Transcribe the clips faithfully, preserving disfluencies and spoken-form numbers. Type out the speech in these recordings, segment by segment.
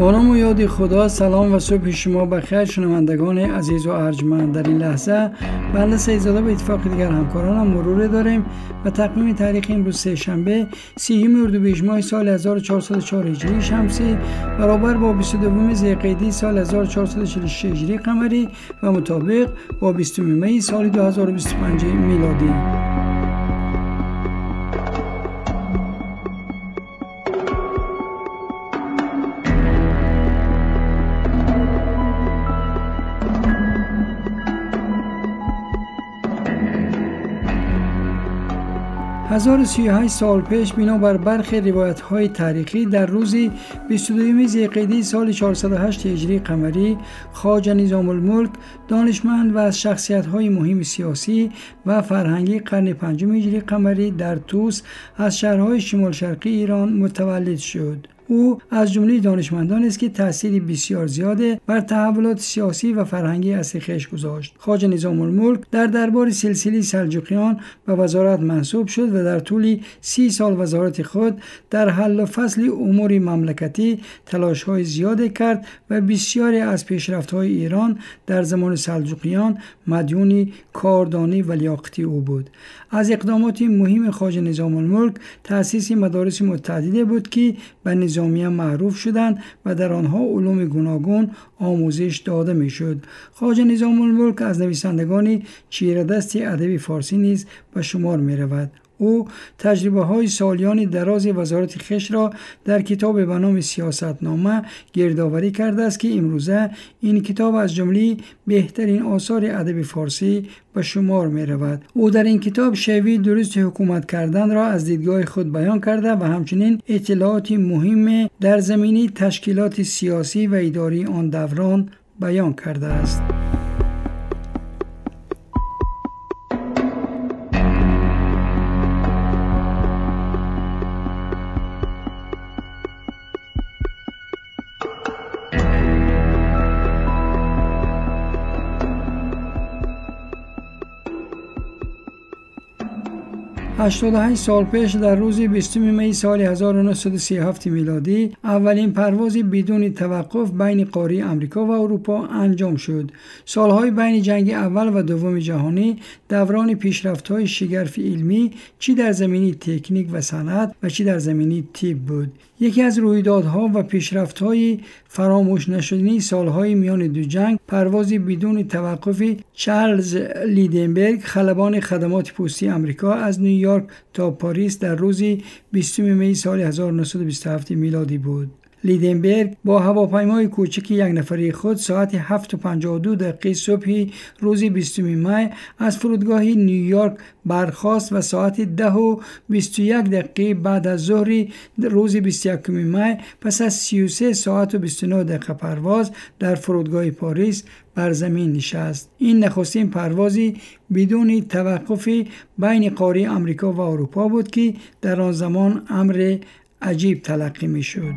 با نام و یاد خدا. سلام و صبح شما بخیر شنوندگان عزیز و ارجمند. در این لحظه بنده سیدزاده به اتفاق دیگر همکارانم مرور داریم و تقویم تاریخ امروز سه شنبه سیوم اردیبهشت ماه سال هزار و چهارصد و چهار هجری شمسی برابر با بیست و دو ذوالقعده سال هزار و چهارصد و چهل و شش هجری قمری و مطابق با بیست می سال دو هزار و بیست و پنج میلادی. هزار و سی و هشت سال پیش بنابر برخی روایت‌های تاریخی در روز بیست و دو ذوالقعده سال چهارصد و هشت هجری قمری خواجه نظام الملک دانشمند و از شخصیت‌های مهم سیاسی و فرهنگی قرن پنجم هجری قمری در طوس از شهرهای شمال شرقی ایران متولد شد. او از جمله دانشمندان است که تأثیر بسیار زیاد بر تحولات سیاسی و فرهنگی اصر خویش گذاشت. خواجه نظام الملک در دربار سلسله سلجوقیان به وزارت منصوب شد و در طول سی سال وزارت خود در حل و فصل امور مملکتی تلاش‌های زیاد کرد و بسیاری از پیشرفت‌های ایران در زمان سلجوقیان مدیون کاردانی و لیاقتی او بود. از اقدامات مهم خواجه نظام الملک تأسیس مدارس متعدده بود که به نظامیان معروف شدند و در آنها علوم گوناگون آموزش داده میشد. خواجه نظام الملک از نویسندگان چیره‌دست ادب فارسی نیز به شمار می رود. او تجربه های سالیان دراز وزارت خویش را در کتاب به نام سیاستنامه گردآوری کرده است که امروزه این کتاب از جمله بهترین آثار ادب فارسی به شمار می رود. او در این کتاب شیوه درست حکومت کردن را از دیدگاه خود بیان کرده و همچنین اطلاعات مهم در زمینه تشکیلات سیاسی و اداری آن دوران بیان کرده است. هشتاد و هشت سال پیش در روز بیست می سال هزار و نهصد و سی و هفت میلادی اولین پرواز بدون توقف بین قاره امریکا و اروپا انجام شد. سالهای بین جنگ اول و دوم جهانی دوران پیشرفت‌های شگرف علمی چی در زمینه تکنیک و صنعت و چی در زمینه طب بود. یکی از رویدادها و پیشرفت‌های فراموش نشدنی سالهای میان دو جنگ پرواز بدون توقف چارلز لیندنبرگ خلبان خدمات پستی آمریکا از نیویورک تا پاریس در روز بیست می سال هزار و نهصد و بیست و هفت میلادی بود. لیندنبرگ با هواپیمای کوچک یک نفره خود ساعت هفت و پنجاه و دو دقیقه صبح روز بیست می از فرودگاه نیویورک برخاست و ساعت ده و بیست و یک دقیقه بعد از ظهر روز بیست و یکم می پس از سی و سه ساعت و بیست و نه دقیقه پرواز در فرودگاه پاریس بر زمین نشست. این نخستین پروازی بدون توقف بین قاره آمریکا و اروپا بود که در آن زمان امر عجیب تلقی می شد.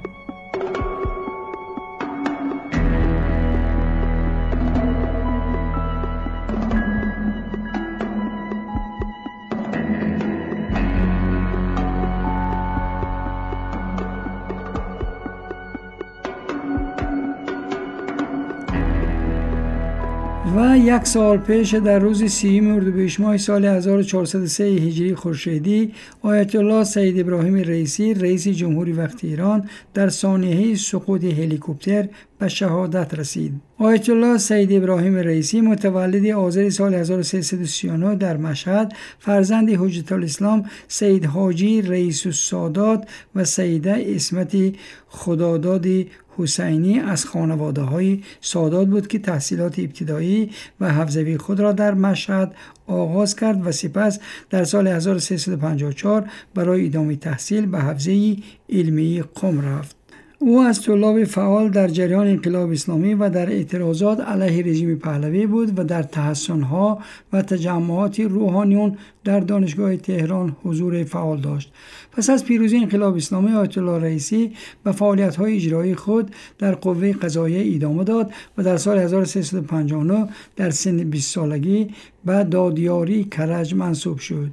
و یک سال پیش در روز سیوم اردیبهشت ماه سال هزار و چهارصد و سه هجری خورشیدی آیت الله سید ابراهیم رئیسی رئیس جمهوری وقت ایران در سانحه سقوط هلیکوپتر به شهادت رسید. آیت الله سید ابراهیم رئیسی متولد آذر سال هزار و سیصد و سی و نه در مشهد فرزند حجت الاسلام سید حاجی رئیس السادات و سیده اسمت خداداد حسینی از خانواده های سادات بود که تحصیلات ابتدایی و حوزوی خود را در مشهد آغاز کرد و سپس در سال هزار و سیصد و پنجاه و چهار برای ادامه تحصیل به حوزه علمی قم رفت. او از طلاب فعال در جریان انقلاب اسلامی و در اعتراضات علیه رژیم پهلوی بود و در تحسن‌ها و تجمعات روحانیون در دانشگاه تهران حضور فعال داشت. پس از پیروزی انقلاب اسلامی آیت الله رئیسی به فعالیت‌های اجرایی خود در قوه قضاییه ادامه داد و در سال هزار و سیصد و پنجاه و نه در سن بیست سالگی به دادیاری کرج منصوب شد.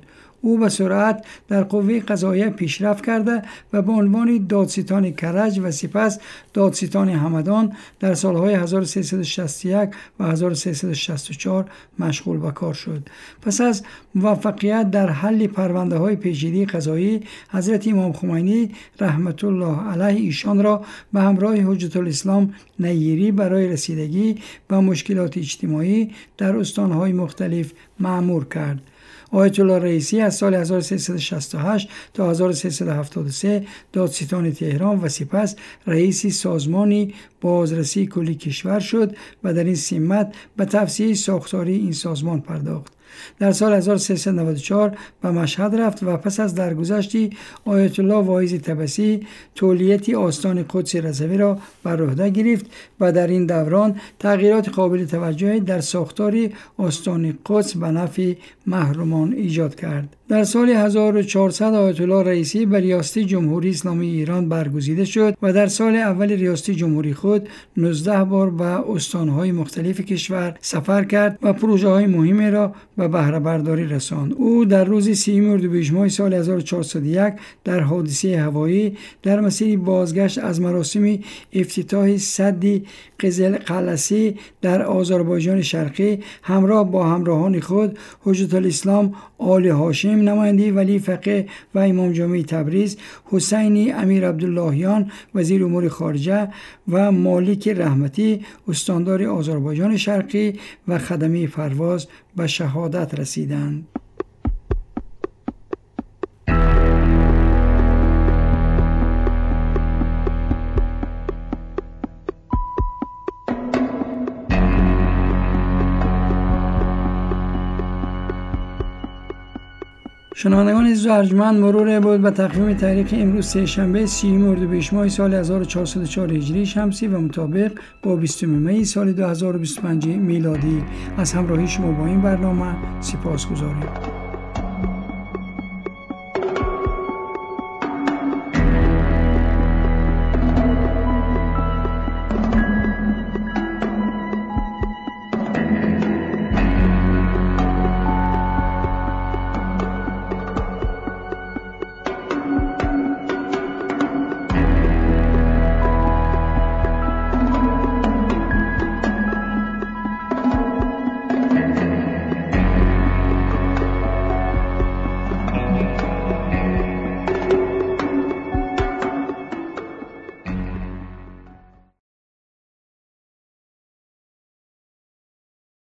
او به سرعت در قوه قضاییه پیشرفت کرده و به عنوان دادستان کرج و سپس دادستان همدان در سالهای هزار و سیصد و شصت و یک و هزار و سیصد و شصت و چهار مشغول به کار شد. پس از موفقیت در حل پرونده های پیچیده قضایی، حضرت امام خمینی رحمت الله علیه ایشان را به همراه حجت الاسلام نیری برای رسیدگی به مشکلات اجتماعی در استانهای مختلف مأمور کرد. آیت الله رئیسی از سال هزار و سیصد و شصت و هشت تا هزار و سیصد و هفتاد و سه دادستان تهران و سپس رئیس سازمان بازرسی کلی کشور شد و در این سمت به توسعه ساختاری این سازمان پرداخت. در سال هزار و سیصد و نود و چهار به مشهد رفت و پس از درگذشت آیت الله واعظ طبسی تولیت آستان قدس رضوی را بر عهده گرفت و در این دوران تغییرات قابل توجهی در ساختار آستان قدس به نفع محرومان ایجاد کرد. در سال هزار و چهارصد آیت الله رئیسی به ریاست جمهوری اسلامی ایران برگزیده شد و در سال اول ریاست جمهوری خود نوزده بار به استانهای مختلف کشور سفر کرد و پروژه های مهمی را به بهره برداری رساند. او در روز سیوم اردیبهشت ماه سال هزار و چهارصد و یک در حادثه هوایی در مسیر بازگشت از مراسم افتتاح سد قزل قلعه‌ای در آذربایجان شرقی همراه با همراهان خود حجت الاسلام آل هاشم نماینده ولی فقیه و امام جمعه تبریز، حسین امیر عبداللهیان وزیر امور خارجه و مالک رحمتی استاندار آذربایجان شرقی و خدمه پرواز به شهادت رسیدند. شنوندگان عزیز و ارجمند، مرور بود به تقویم تاریخ امروز سه شنبه سیوم اردیبهشت ماه سال هزار و چهارصد و چهار هجری شمسی و مطابق با بیستم می سال دو هزار و بیست و پنج میلادی. از همراهی شما با این برنامه سپاسگزاریم.